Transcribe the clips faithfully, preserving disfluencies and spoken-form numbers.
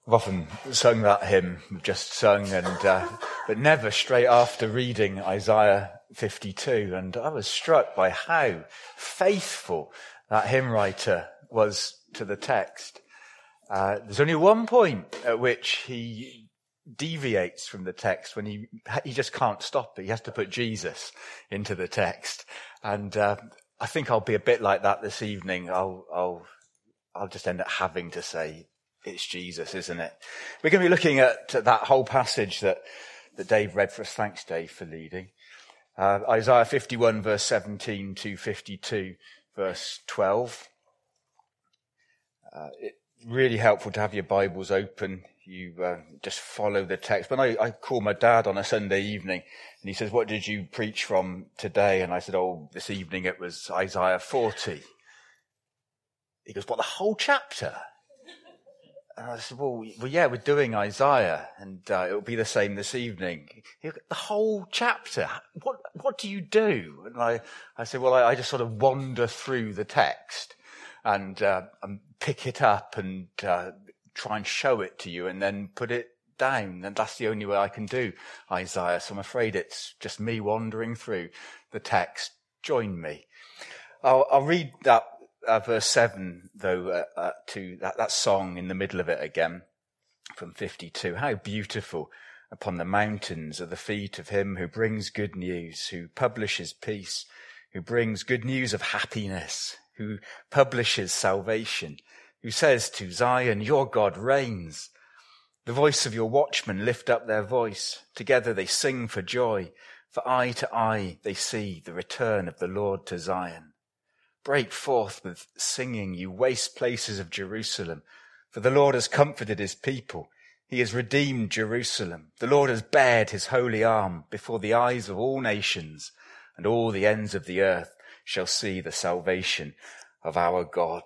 I've often sung that hymn, we've just sung, and uh, but never straight after reading Isaiah fifty-two. And I was struck by how faithful that hymn writer was to the text. Uh, there's only one point at which he deviates from the text when he he just can't stop it. He has to put Jesus into the text, and uh, I think I'll be a bit like that this evening. I'll I'll I'll just end up having to say, it's Jesus, isn't it? We're going to be looking at that whole passage that, that Dave read for us. Thanks, Dave, for leading. Uh, Isaiah fifty-one, verse seventeen to fifty-two, verse twelve. Uh, it's really helpful to have your Bibles open. You uh, just follow the text. When I, I call my dad on a Sunday evening, and he says, "What did you preach from today?" And I said, "Oh, this evening it was Isaiah forty. He goes, "What, the whole chapter?" And I said, well, well, yeah, we're doing Isaiah, and uh, it'll be the same this evening. The whole chapter. What what do you do? And I, I said, well, I, I just sort of wander through the text and, uh, and pick it up and uh, try and show it to you and then put it down. And that's the only way I can do Isaiah. So I'm afraid it's just me wandering through the text. Join me. I'll, I'll read that. Uh, verse seven, though, uh, uh, to that, that song in the middle of it again, from fifty-two. How beautiful upon the mountains are the feet of him who brings good news, who publishes peace, who brings good news of happiness, who publishes salvation, who says to Zion, your God reigns. The voice of your watchmen lift up their voice. Together they sing for joy. For eye to eye they see the return of the Lord to Zion. Break forth with singing, you waste places of Jerusalem, for the Lord has comforted his people. He has redeemed Jerusalem. The Lord has bared his holy arm before the eyes of all nations, and all the ends of the earth shall see the salvation of our God.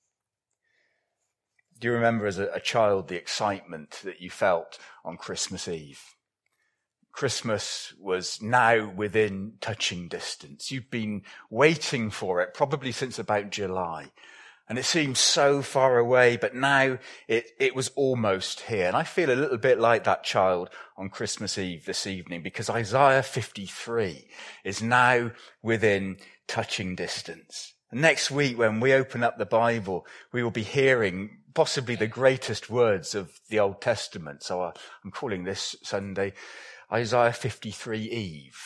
Do you remember as a, a child the excitement that you felt on Christmas Eve? Christmas was now within touching distance. You've been waiting for it probably since about July. And it seems so far away, but now it, it was almost here. And I feel a little bit like that child on Christmas Eve this evening, because Isaiah fifty-three is now within touching distance. And next week, when we open up the Bible, we will be hearing possibly the greatest words of the Old Testament. So I'm calling this Sunday Isaiah fifty-three Eve.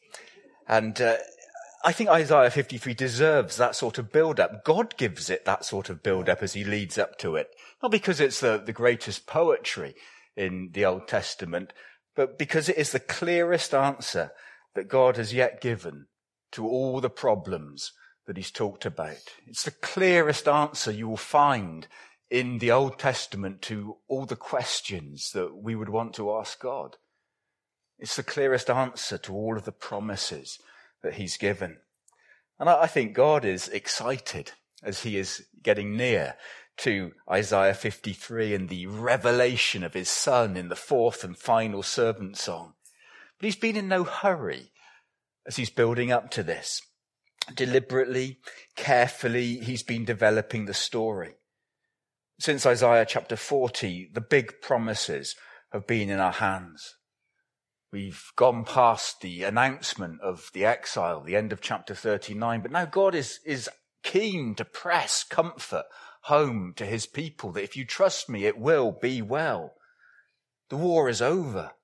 And uh, I think Isaiah fifty-three deserves that sort of build-up. God gives it that sort of build-up as he leads up to it. Not because it's the, the greatest poetry in the Old Testament, but because it is the clearest answer that God has yet given to all the problems that he's talked about. It's the clearest answer you will find in the Old Testament to all the questions that we would want to ask God. It's the clearest answer to all of the promises that he's given. And I think God is excited as he is getting near to Isaiah fifty-three and the revelation of his son in the fourth and final servant song. But he's been in no hurry as he's building up to this. Deliberately, carefully, he's been developing the story. Since Isaiah chapter forty, the big promises have been in our hands. We've gone past the announcement of the exile, the end of chapter thirty-nine, but now God is, is keen to press comfort home to his people, that if you trust me, it will be well. The war is over.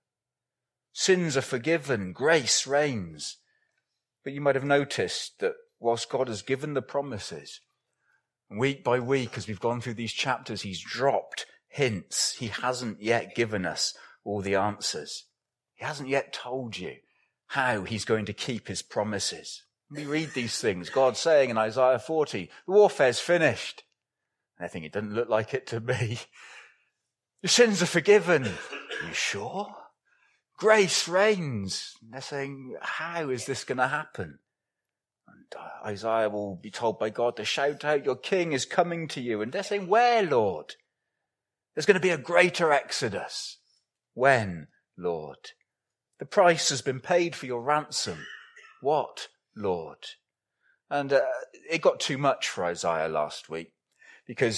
Sins are forgiven. Grace reigns. But you might have noticed that whilst God has given the promises, week by week, as we've gone through these chapters, he's dropped hints. He hasn't yet given us all the answers. He hasn't yet told you how he's going to keep his promises. We read these things, God saying in Isaiah forty, the warfare's finished. And I think it doesn't look like it to me. Your sins are forgiven. Are you sure? Grace reigns. And they're saying, how is this going to happen? And Isaiah will be told by God to shout out, your king is coming to you. And they're saying, where, Lord? There's going to be a greater exodus. When, Lord? The price has been paid for your ransom. What, Lord? And uh, it got too much for Isaiah last week, because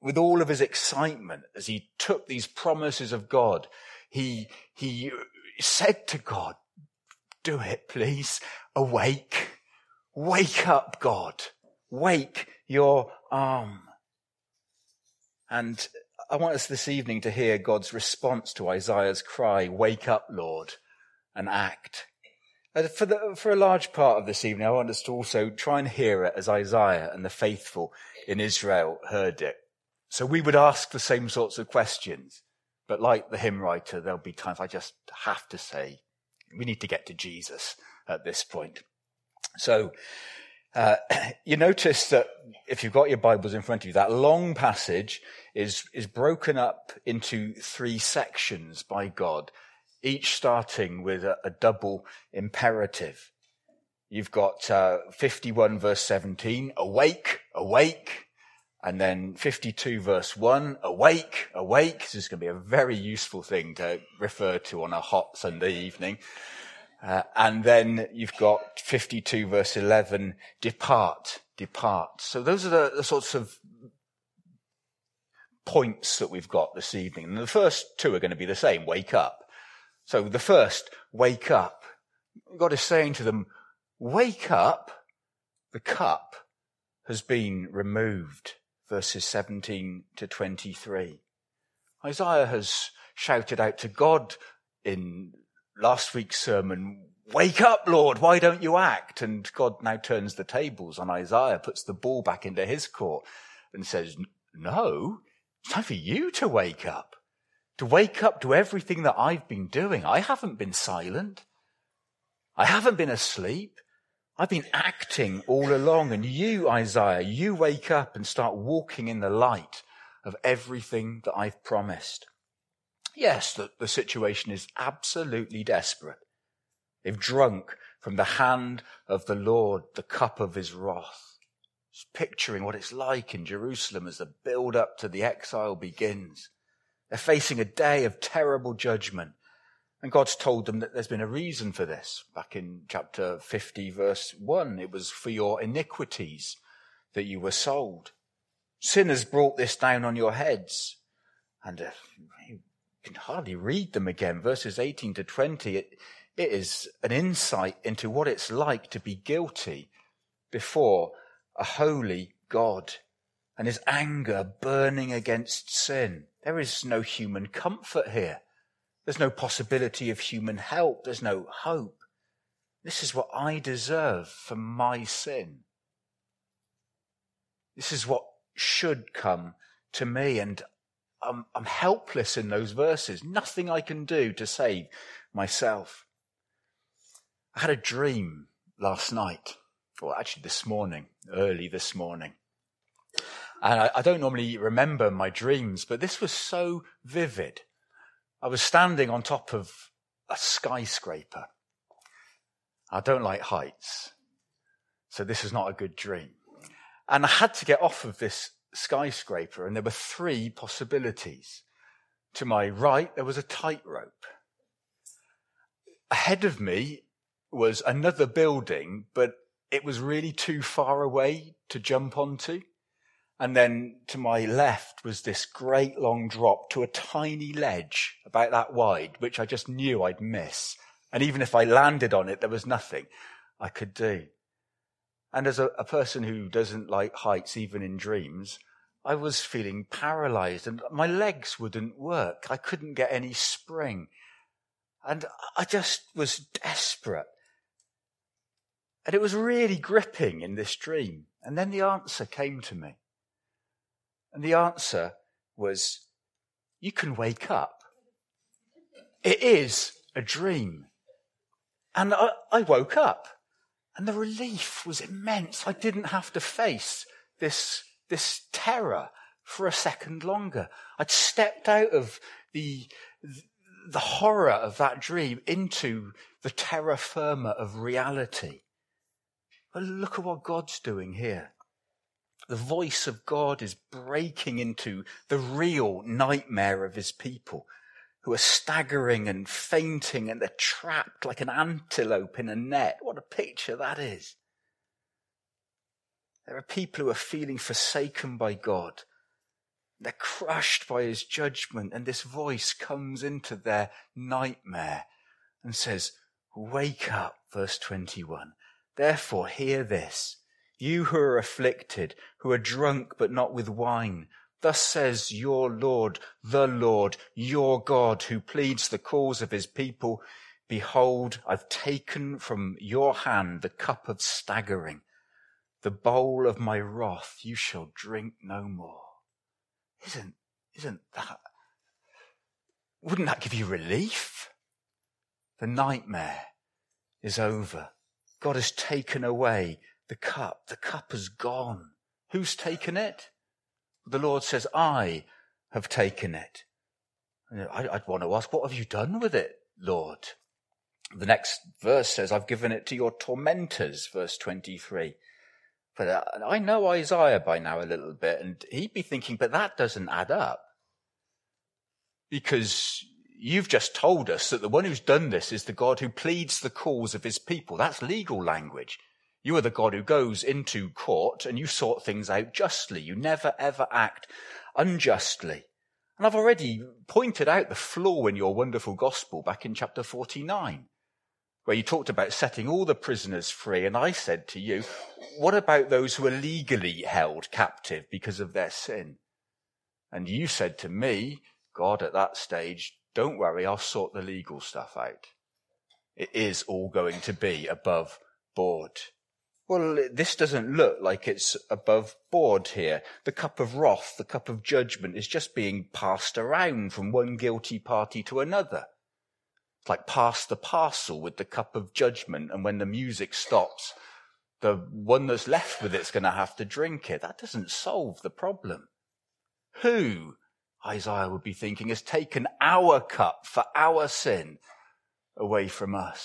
with all of his excitement, as he took these promises of God, he, he said to God, do it, please. Awake. Wake up, God. Wake your arm. And I want us this evening to hear God's response to Isaiah's cry, wake up, Lord, and act. For, the, for a large part of this evening, I want us to also try and hear it as Isaiah and the faithful in Israel heard it. So we would ask the same sorts of questions. But like the hymn writer, there'll be times I just have to say, we need to get to Jesus at this point. So uh, you notice that if you've got your Bibles in front of you, that long passage is, is broken up into three sections by God, each starting with a, a double imperative. You've got uh, fifty-one verse seventeen, awake, awake. And then fifty-two verse one, awake, awake. This is going to be a very useful thing to refer to on a hot Sunday evening. Uh, and then you've got fifty-two verse eleven, depart, depart. So those are the, the sorts of points that we've got this evening. And the first two are going to be the same, wake up. So the first, wake up. God is saying to them, wake up, the cup has been removed. Verses seventeen to twenty-three. Isaiah has shouted out to God in last week's sermon, wake up, Lord, why don't you act? And God now turns the tables on Isaiah, puts the ball back into his court and says, no, it's time for you to wake up. To wake up to everything that I've been doing. I haven't been silent. I haven't been asleep. I've been acting all along, and you, Isaiah, you wake up and start walking in the light of everything that I've promised. Yes, the, the situation is absolutely desperate. They've drunk from the hand of the Lord the cup of his wrath. Just picturing what it's like in Jerusalem as the build-up to the exile begins. They're facing a day of terrible judgment. And God's told them that there's been a reason for this. Back in chapter fifty, verse one, it was for your iniquities that you were sold. Sin has brought this down on your heads. And uh, you can hardly read them again. Verses eighteen to twenty, it, it is an insight into what it's like to be guilty before a holy God and his anger burning against sin. There is no human comfort here. There's no possibility of human help. There's no hope. This is what I deserve for my sin. This is what should come to me. And I'm, I'm helpless in those verses. Nothing I can do to save myself. I had a dream last night. Well, actually this morning, early this morning. And I, I don't normally remember my dreams, but this was so vivid. I was standing on top of a skyscraper. I don't like heights, so this is not a good dream. And I had to get off of this skyscraper, and there were three possibilities. To my right, there was a tightrope. Ahead of me was another building, but it was really too far away to jump onto. And then to my left was this great long drop to a tiny ledge about that wide, which I just knew I'd miss. And even if I landed on it, there was nothing I could do. And as a, a person who doesn't like heights, even in dreams, I was feeling paralyzed and my legs wouldn't work. I couldn't get any spring. And I just was desperate. And it was really gripping in this dream. And then the answer came to me. And the answer was, you can wake up. It is a dream. And I, I woke up. And the relief was immense. I didn't have to face this, this terror for a second longer. I'd stepped out of the, the horror of that dream into the terra firma of reality. But look at what God's doing here. The voice of God is breaking into the real nightmare of his people who are staggering and fainting and they're trapped like an antelope in a net. What a picture that is. There are people who are feeling forsaken by God. They're crushed by his judgment, and this voice comes into their nightmare and says, wake up, verse twenty-one. Therefore hear this, you who are afflicted, who are drunk but not with wine. Thus says your Lord, the Lord, your God, who pleads the cause of his people. Behold, I've taken from your hand the cup of staggering. The bowl of my wrath you shall drink no more. Isn't, isn't that, wouldn't that give you relief? The nightmare is over. God has taken away the cup. The cup has gone. Who's taken it? The Lord says, I have taken it. I'd want to ask, what have you done with it, Lord? The next verse says, I've given it to your tormentors, verse twenty-three. But I know Isaiah by now a little bit, and he'd be thinking, but that doesn't add up. Because you've just told us that the one who's done this is the God who pleads the cause of his people. That's legal language. You are the God who goes into court and you sort things out justly. You never, ever act unjustly. And I've already pointed out the flaw in your wonderful gospel back in chapter forty-nine, where you talked about setting all the prisoners free. And I said to you, what about those who are legally held captive because of their sin? And you said to me, God, at that stage, don't worry, I'll sort the legal stuff out. It is all going to be above board. Well, this doesn't look like it's above board here. The cup of wrath, the cup of judgment is just being passed around from one guilty party to another. It's like pass the parcel with the cup of judgment, and when the music stops, the one that's left with it's going to have to drink it. That doesn't solve the problem. Who, Isaiah would be thinking, has taken our cup for our sin away from us?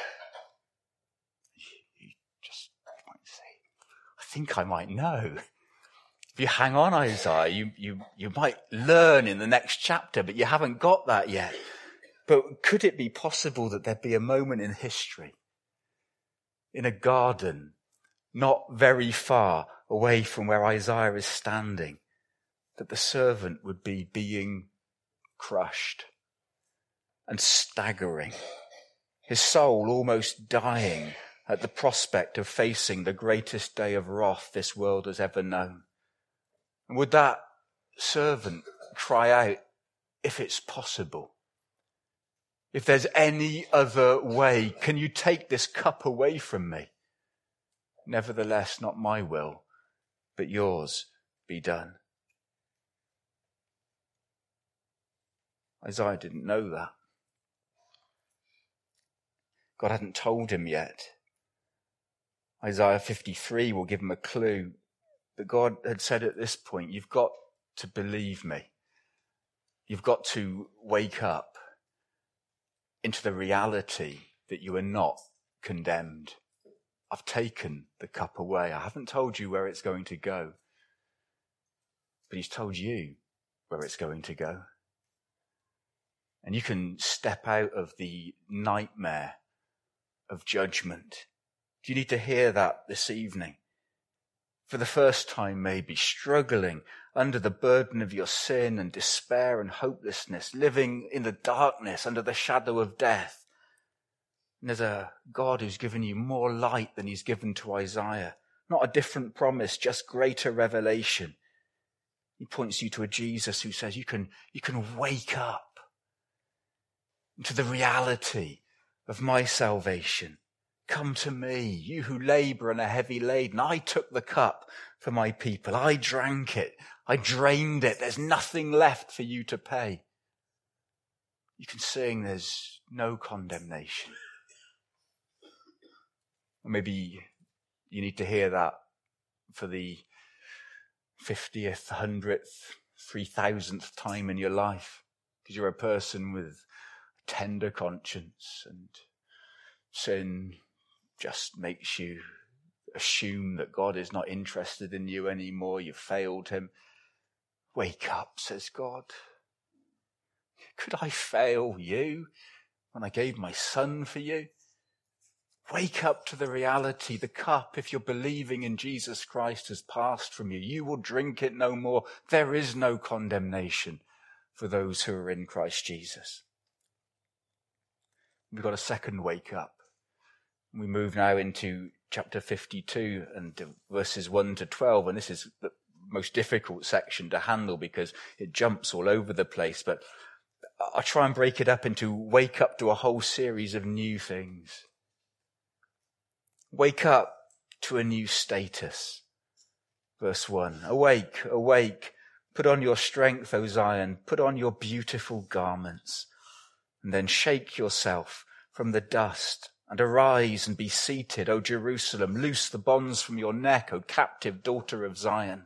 You just might say, I think I might know. If you hang on, Isaiah, you, you, you might learn in the next chapter, but you haven't got that yet. But could it be possible that there'd be a moment in history, in a garden, not very far away from where Isaiah is standing, that the servant would be being crushed and staggering, his soul almost dying at the prospect of facing the greatest day of wrath this world has ever known? And would that servant cry out, if it's possible, if there's any other way, can you take this cup away from me? Nevertheless, not my will, but yours be done. Isaiah didn't know that. God hadn't told him yet. Isaiah fifty-three will give him a clue. But God had said at this point, you've got to believe me. You've got to wake up into the reality that you are not condemned. I've taken the cup away. I haven't told you where it's going to go, but he's told you where it's going to go. And you can step out of the nightmare of judgment. Do you need to hear that this evening? For the first time, maybe struggling under the burden of your sin and despair and hopelessness, living in the darkness under the shadow of death. And there's a God who's given you more light than he's given to Isaiah. Not a different promise, just greater revelation. He points you to a Jesus who says you can, you can wake up into the reality of my salvation. Come to me, you who labor and are heavy laden. I took the cup for my people. I drank it. I drained it. There's nothing left for you to pay. You can sing, there's no condemnation. Or maybe you need to hear that for the fiftieth, hundredth, three thousandth time in your life, because you're a person with a tender conscience, and sin just makes you assume that God is not interested in you anymore. You've failed him. Wake up, says God. Could I fail you when I gave my son for you? Wake up to the reality. The cup, if you're believing in Jesus Christ, has passed from you. You will drink it no more. There is no condemnation for those who are in Christ Jesus. We've got a second wake up. We move now into chapter fifty-two and verses one to twelve. And this is the most difficult section to handle because it jumps all over the place. But I'll try and break it up into wake up to a whole series of new things. Wake up to a new status. Verse one, awake, awake, put on your strength, O Zion, put on your beautiful garments, and then shake yourself from the dust, and arise and be seated, O Jerusalem, loose the bonds from your neck, O captive daughter of Zion.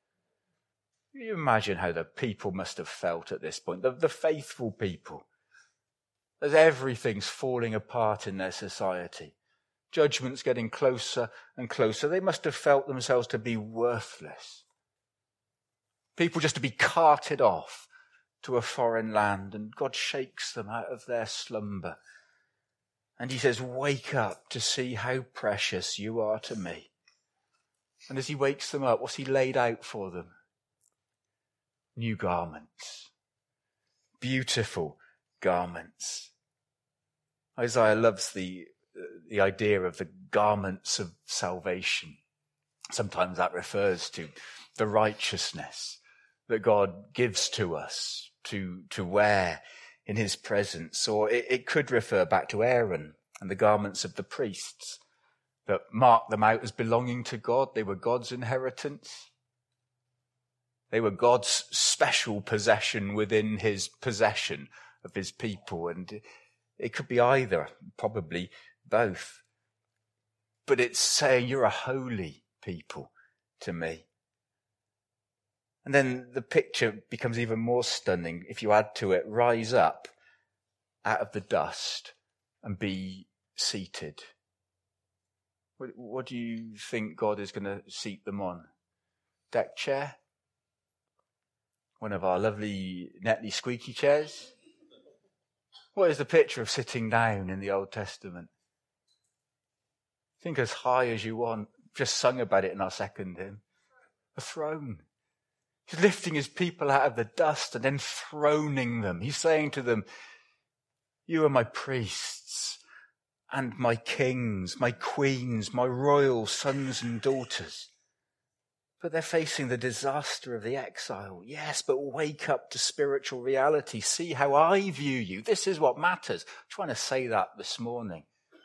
Can you imagine how the people must have felt at this point, the, the faithful people, as everything's falling apart in their society. Judgment's getting closer and closer. They must have felt themselves to be worthless. People just to be carted off to a foreign land, and God shakes them out of their slumber. And he says, wake up to see how precious you are to me. And as he wakes them up, what's he laid out for them? New garments. Beautiful garments. Isaiah loves the the idea of the garments of salvation. Sometimes that refers to the righteousness that God gives to us to, to wear in his presence. Or it, it could refer back to Aaron and the garments of the priests that marked them out as belonging to God. They were God's inheritance. They were God's special possession within his possession of his people. And it could be either, probably both. But it's saying you're a holy people to me. And then the picture becomes even more stunning if you add to it, rise up out of the dust and be seated. What, what do you think God is going to seat them on? Deck chair? One of our lovely Netley squeaky chairs? What is the picture of sitting down in the Old Testament? Think as high as you want. Just sung about it in our second hymn. A throne. He's lifting his people out of the dust and then throning them. He's saying to them, you are my priests and my kings, my queens, my royal sons and daughters. But they're facing the disaster of the exile. Yes, but wake up to spiritual reality. See how I view you. This is what matters. I'm trying to say that this morning.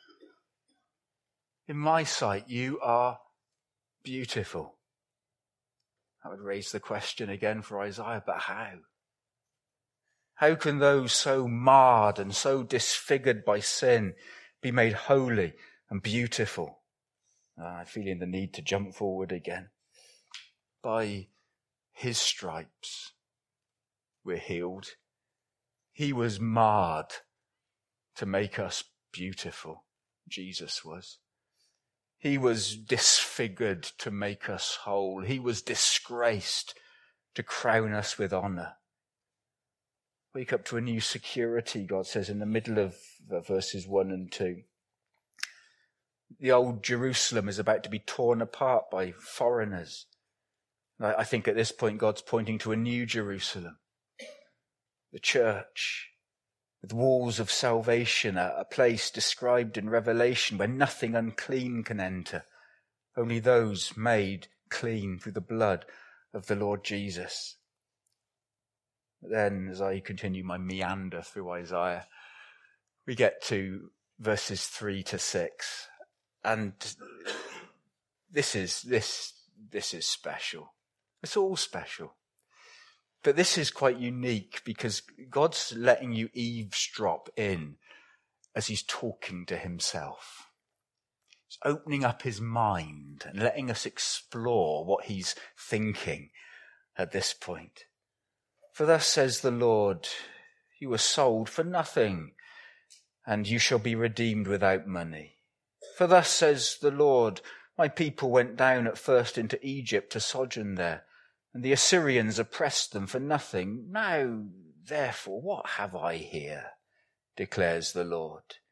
In my sight, you are beautiful. That would raise the question again for Isaiah, but how? How can those so marred and so disfigured by sin be made holy and beautiful? Oh, I'm feeling the need to jump forward again. By his stripes, we're healed. He was marred to make us beautiful. Jesus was. He was disfigured to make us whole. He was disgraced to crown us with honor. Wake up to a new security, God says in the middle of verses one and two. The old Jerusalem is about to be torn apart by foreigners. I think at this point God's pointing to a new Jerusalem, the church, with walls of salvation, a, a place described in Revelation where nothing unclean can enter, only those made clean through the blood of the Lord Jesus. But then, as I continue my meander through Isaiah, we get to verses three to six, and this is this this is special. It's all special. But this is quite unique because God's letting you eavesdrop in as he's talking to himself. He's opening up his mind and letting us explore what he's thinking at this point. For thus says the Lord, you were sold for nothing, and you shall be redeemed without money. For thus says the Lord, my people went down at first into Egypt to sojourn there, and the Assyrians oppressed them for nothing. Now, therefore, what have I here, declares the Lord?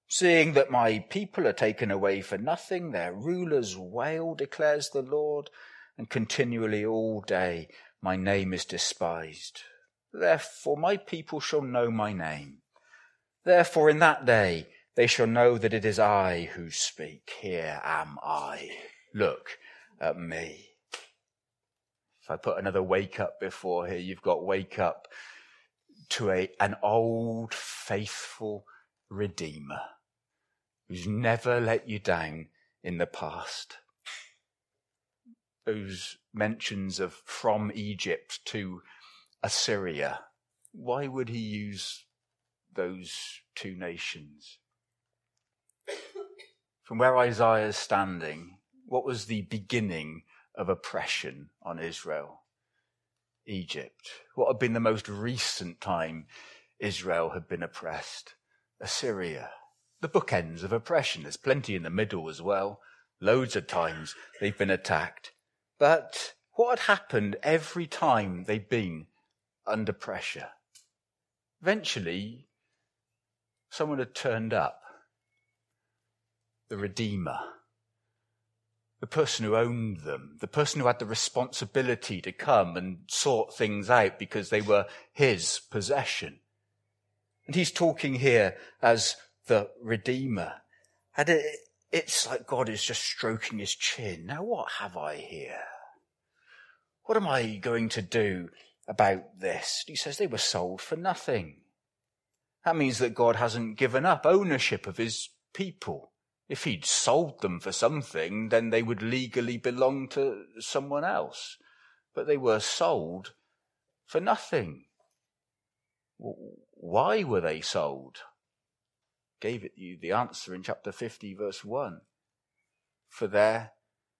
Seeing that my people are taken away for nothing, their rulers wail, declares the Lord, and continually all day my name is despised. Therefore my people shall know my name. Therefore in that day they shall know that it is I who speak. Here am I. Look at me. If I put another wake up before here, you've got wake up to a, an old faithful Redeemer who's never let you down in the past. Those mentions of from Egypt to Assyria, why would he use those two nations? From where Isaiah is standing, what was the beginning of oppression on Israel? Egypt. What had been the most recent time Israel had been oppressed? Assyria. The bookends of oppression. There's plenty in the middle as well. Loads of times they've been attacked. But what had happened every time they'd been under pressure? Eventually, someone had turned up. The Redeemer. The person who owned them. The person who had the responsibility to come and sort things out because they were his possession. And he's talking here as the Redeemer. And it, it's like God is just stroking his chin. Now what have I here? What am I going to do about this? He says they were sold for nothing. That means that God hasn't given up ownership of his people. If he'd sold them for something, then they would legally belong to someone else. But they were sold for nothing. Why were they sold? Gave it you the answer in chapter fifty, verse one. For their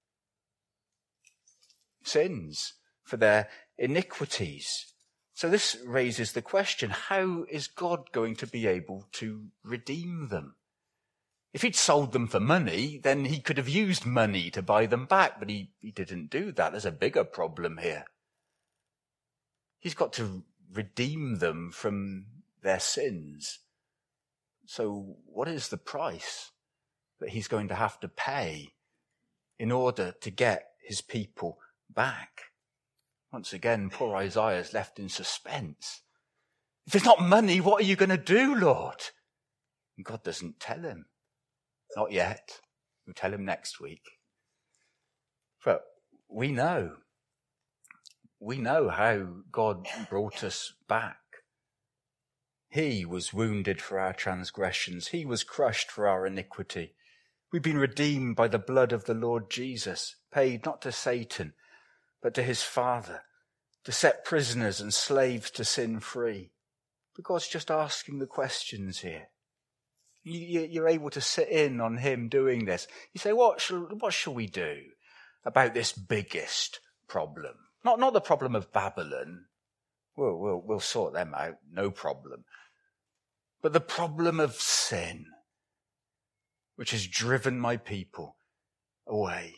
sins, for their iniquities. So this raises the question, how is God going to be able to redeem them? If he'd sold them for money, then he could have used money to buy them back, but he, he didn't do that. There's a bigger problem here. He's got to redeem them from their sins. So what is the price that he's going to have to pay in order to get his people back? Once again, poor Isaiah is left in suspense. If it's not money, what are you going to do, Lord? And God doesn't tell him. Not yet. We'll tell him next week. But we know. We know how God brought us back. He was wounded for our transgressions. He was crushed for our iniquity. We've been redeemed by the blood of the Lord Jesus, paid not to Satan, but to his Father, to set prisoners and slaves to sin free. But God's just asking the questions here. You're able to sit in on him doing this. You say, what shall, what shall we do about this biggest problem? Not, not the problem of Babylon. We'll, we'll, we'll sort them out, no problem. But the problem of sin, which has driven my people away.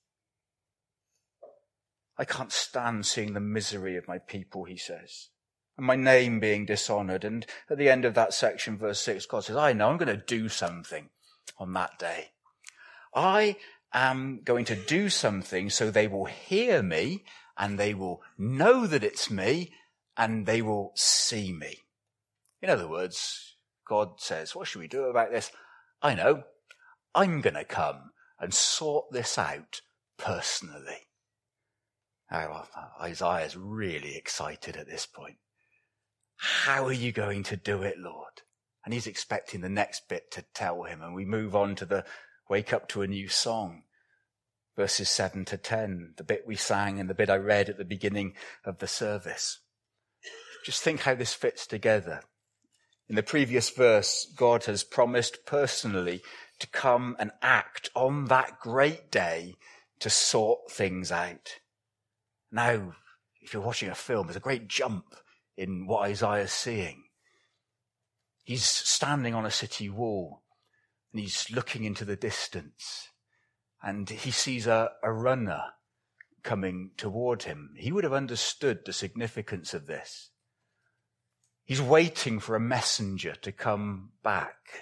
I can't stand seeing the misery of my people, he says. And my name being dishonored. And at the end of that section, verse six, God says, I know I'm going to do something on that day. I am going to do something so they will hear me and they will know that it's me and they will see me. In other words, God says, what should we do about this? I know. I'm going to come and sort this out personally. Oh, Isaiah's really excited at this point. How are you going to do it, Lord? And he's expecting the next bit to tell him. And we move on to the wake up to a new song. Verses seven to ten, the bit we sang and the bit I read at the beginning of the service. Just think how this fits together. In the previous verse, God has promised personally to come and act on that great day to sort things out. Now, if you're watching a film, there's a great jump in what Isaiah's seeing. He's standing on a city wall and he's looking into the distance and he sees a, a runner coming toward him. He would have understood the significance of this. He's waiting for a messenger to come back.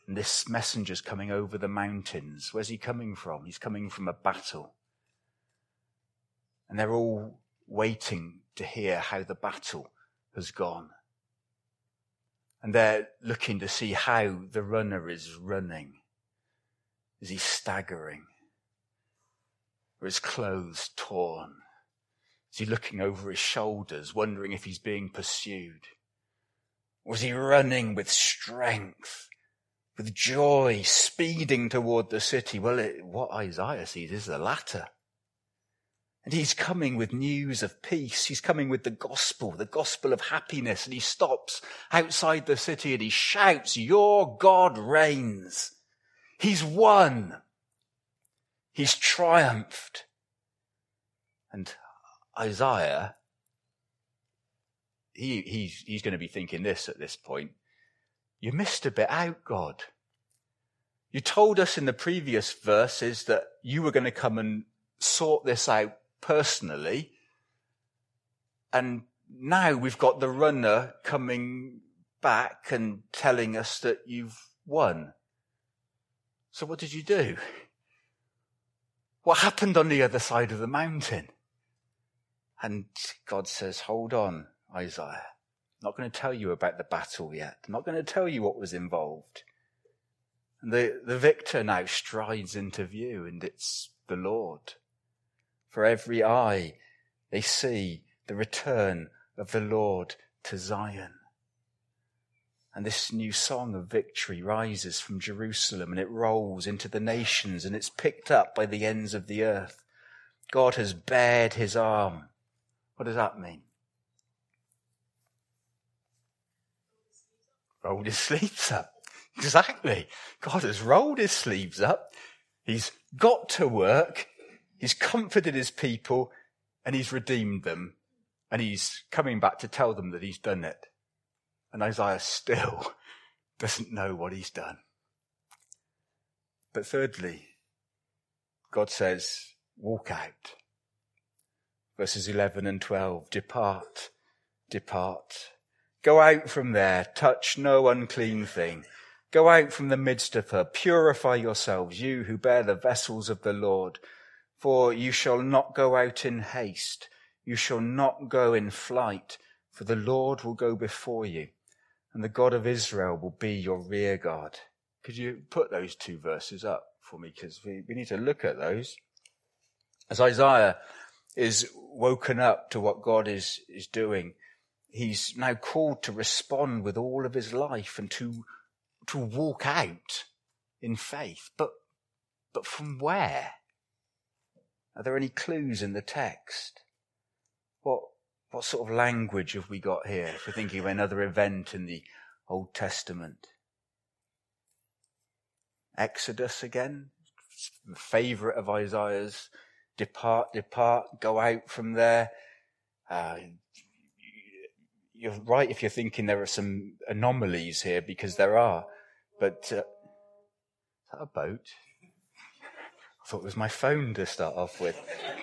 And this messenger's coming over the mountains. Where's he coming from? He's coming from a battle. And they're all waiting to hear how the battle has gone. And they're looking to see how the runner is running. Is he staggering? Or his clothes torn? Is he looking over his shoulders, wondering if he's being pursued? Or is he running with strength, with joy, speeding toward the city? Well, it, what Isaiah sees is the latter. And he's coming with news of peace. He's coming with the gospel, the gospel of happiness. And he stops outside the city and he shouts, "Your God reigns. He's won. He's triumphed." And Isaiah, he, he's, he's going to be thinking this at this point. You missed a bit out, God. You told us in the previous verses that you were going to come and sort this out personally. And now we've got the runner coming back and telling us that you've won. So what did you do? What happened on the other side of the mountain? And God says, hold on, Isaiah. I'm not going to tell you about the battle yet. I'm not going to tell you what was involved. And the, the victor now strides into view, and it's the Lord. For every eye, they see the return of the Lord to Zion. And this new song of victory rises from Jerusalem, and it rolls into the nations, and it's picked up by the ends of the earth. God has bared his arm. What does that mean? Rolled his sleeves up. Exactly. God has rolled his sleeves up. He's got to work. He's comforted his people, and he's redeemed them. And he's coming back to tell them that he's done it. And Isaiah still doesn't know what he's done. But thirdly, God says, walk out. Verses eleven and twelve, depart, depart. Go out from there, touch no unclean thing. Go out from the midst of her, purify yourselves, you who bear the vessels of the Lord. For you shall not go out in haste, you shall not go in flight, for the Lord will go before you, and the God of Israel will be your rear guard. Could you put those two verses up for me? Because we, we need to look at those. As Isaiah is woken up to what God is, is doing, he's now called to respond with all of his life and to, to walk out in faith. But, but from where? Are there any clues in the text? What, what sort of language have we got here if we're thinking of another event in the Old Testament? Exodus again, the favourite of Isaiah's. Depart, depart, go out from there. Uh, you're right if you're thinking there are some anomalies here, because there are. But uh, is that a boat? I thought it was my phone to start off with.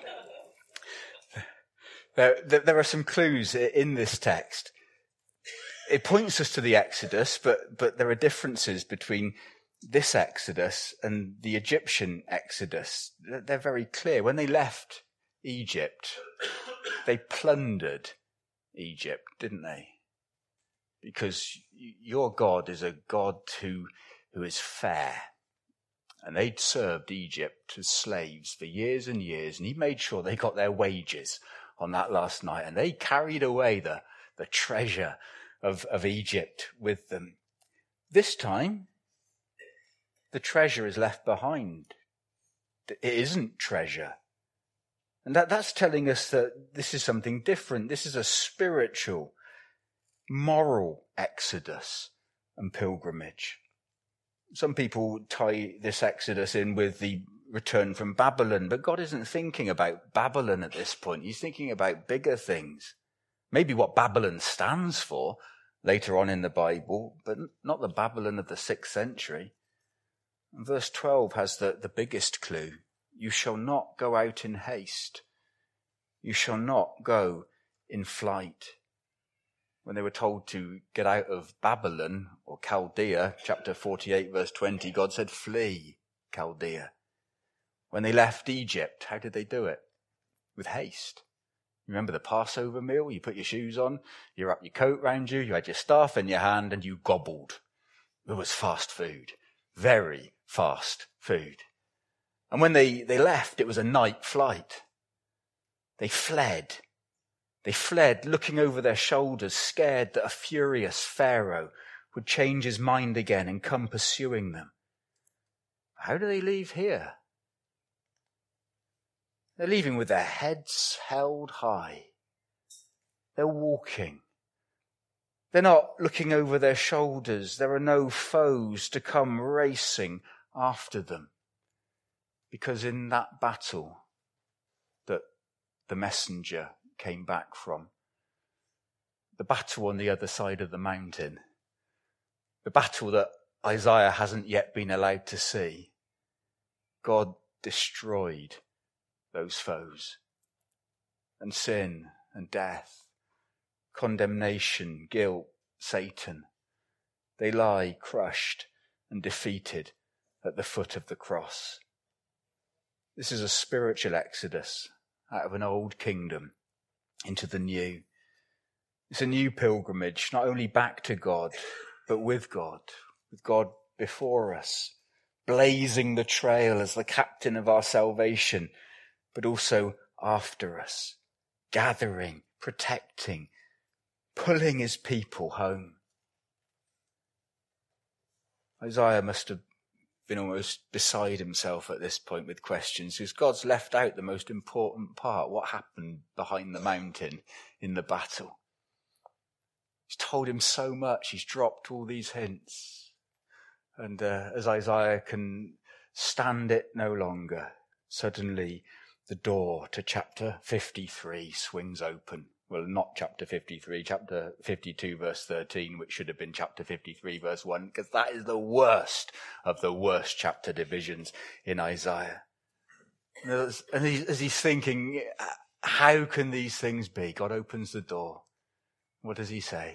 There, there are some clues in this text. It points us to the Exodus, but, but there are differences between this Exodus and the Egyptian Exodus. They're very clear. When they left Egypt, they plundered Egypt, didn't they? Because your God is a God who, who is fair. And they'd served Egypt as slaves for years and years, and he made sure they got their wages on that last night, and they carried away the, the treasure of, of Egypt with them. This time, the treasure is left behind. It isn't treasure. And that, that's telling us that this is something different. This is a spiritual, moral exodus and pilgrimage. Some people tie this exodus in with the return from Babylon, but God isn't thinking about Babylon at this point. He's thinking about bigger things. Maybe what Babylon stands for later on in the Bible, but not the Babylon of the sixth century. And verse twelve has the, the biggest clue. You shall not go out in haste. You shall not go in flight. When they were told to get out of Babylon or Chaldea, chapter forty-eight, verse twenty, God said, flee Chaldea. When they left Egypt, how did they do it? With haste. Remember the Passover meal? You put your shoes on, you wrapped your coat round you, you had your staff in your hand, and you gobbled. It was fast food. Very fast food. And when they, they left, it was a night flight. They fled. They fled, looking over their shoulders, scared that a furious Pharaoh would change his mind again and come pursuing them. How do they leave here? They're leaving with their heads held high. They're walking. They're not looking over their shoulders. There are no foes to come racing after them. Because in that battle that the messenger came back from, the battle on the other side of the mountain, the battle that Isaiah hasn't yet been allowed to see, God destroyed those foes. And sin and death, condemnation, guilt, Satan, they lie crushed and defeated at the foot of the cross. This is a spiritual exodus out of an old kingdom into the new. It's a new pilgrimage, not only back to God, but with God, with God before us, blazing the trail as the captain of our salvation, but also after us, gathering, protecting, pulling his people home. Isaiah must have been almost beside himself at this point with questions, because God's left out the most important part, what happened behind the mountain in the battle. He's told him so much, he's dropped all these hints. And uh, as Isaiah can stand it no longer, suddenly the door to chapter fifty-three swings open. Well, not chapter fifty-three, chapter fifty-two, verse thirteen, which should have been chapter fifty-three, verse one, because that is the worst of the worst chapter divisions in Isaiah. And as he's thinking, how can these things be? God opens the door. What does he say?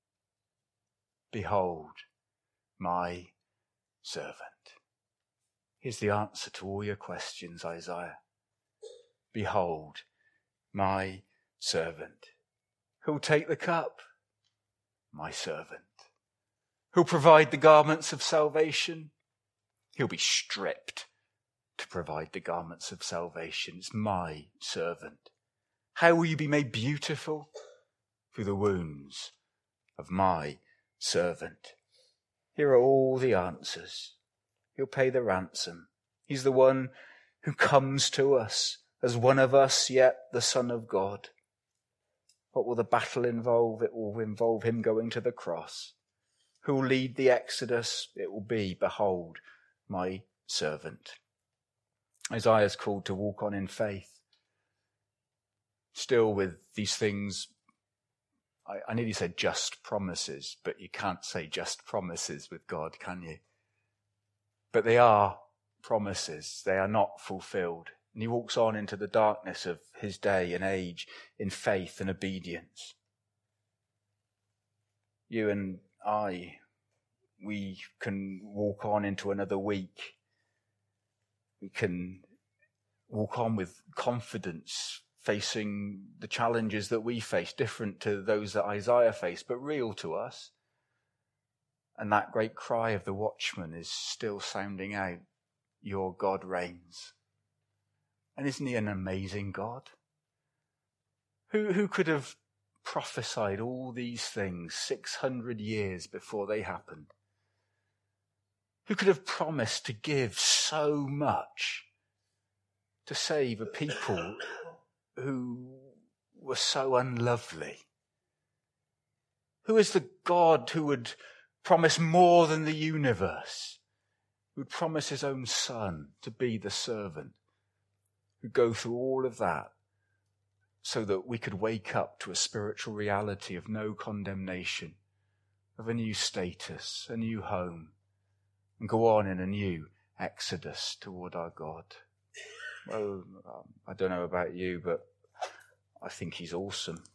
Behold, my servant. Here's the answer to all your questions, Isaiah. Behold, my servant. Who'll take the cup? My servant. Who'll provide the garments of salvation? He'll be stripped to provide the garments of salvation. It's my servant. How will you be made beautiful? Through the wounds of my servant. Here are all the answers. He'll pay the ransom. He's the one who comes to us as one of us, yet the Son of God. What will the battle involve? It will involve him going to the cross. Who will lead the exodus? It will be, behold, my servant. Isaiah is called to walk on in faith. Still with these things, I, I nearly said just promises, but you can't say just promises with God, can you? But they are promises. They are not fulfilled. And he walks on into the darkness of his day and age in faith and obedience. You and I, we can walk on into another week. We can walk on with confidence, facing the challenges that we face, different to those that Isaiah faced, but real to us. And that great cry of the watchman is still sounding out, your God reigns. And isn't he an amazing God? Who, who could have prophesied all these things six hundred years before they happened? Who could have promised to give so much to save a people who were so unlovely? Who is the God who would promise more than the universe, who would promise his own son to be the servant, who'd go through all of that so that we could wake up to a spiritual reality of no condemnation, of a new status, a new home, and go on in a new exodus toward our God? Well, I don't know about you, but I think he's awesome.